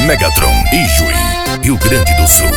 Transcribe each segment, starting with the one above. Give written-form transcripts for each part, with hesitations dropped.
Megatron, Ijuí, Rio Grande do Sul.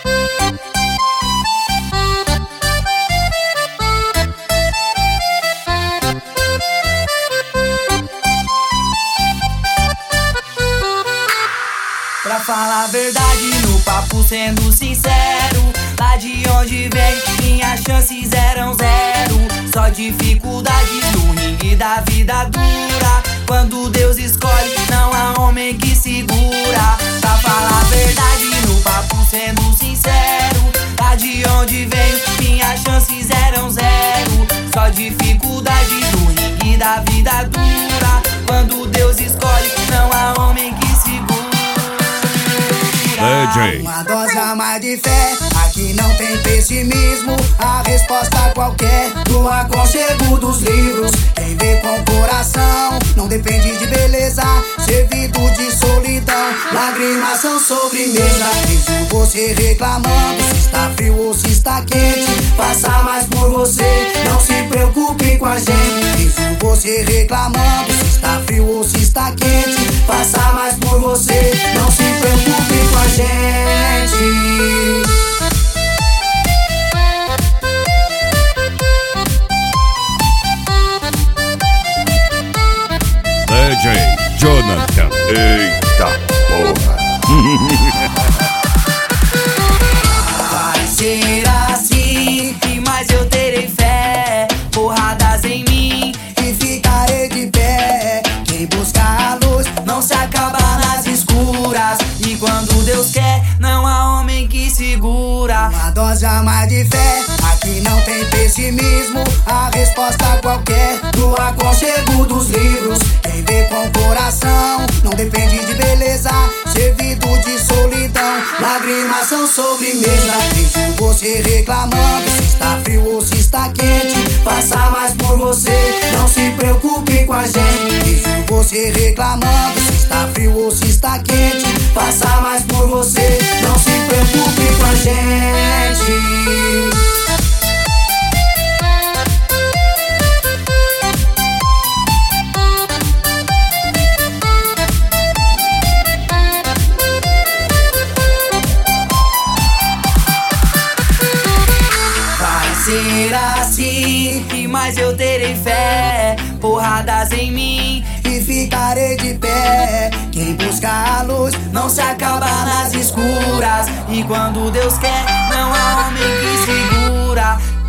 Pra falar a verdade, no papo sendo sincero, lá de onde vem, minhas chances eram zero. Só dificuldades no ringue da vida dura. Quando Deus escolhe, não há homem que segura. Pra falar a verdade, no papo sendo sincero, lá de onde vem, minhas chances eram zero. Só dificuldades no ringue da vida dura. Quando Deus escolhe, não há homem que segura. Uma dose a mais de fé, aqui não tem pessimismo. A resposta qualquer, do aconchego dos livros. Quem vê com coração, não depende de beleza, servido de solidão. Lágrimas são sobremesa. Vejo você reclamando se está frio ou se está quente. Faça mais por você, não se preocupe com a gente. Vejo você reclamando se está frio ou se está quente. Faça mais por você, não se preocupe com a gente. DJ Jonathan, eita porra. Vai ser assim, mas eu terei fé. Porradas em mim E ficarei de pé. Quem busca a luz não se acaba nas escuras. E quando Deus quer, não há homem que segura. uma dose a mais de fé, aqui não tem pessimismo. A resposta qualquer, do aconchego dos livros. Quem vê com coração, não depende de beleza, servido de solidão. Lágrimas são sobremesa. Vejo você reclamando se está frio ou se está quente. Faça mais por você, não se preocupe com a gente. Vejo você reclamando se está frio ou se está quente. Faça mais por você, não se preocupe com a gente. Vai ser assim, mas eu terei fé. Porradas em mim E ficarei de pé. Quem busca a luz não se acaba nas escuras. E quando Deus quer, não há homem que segura.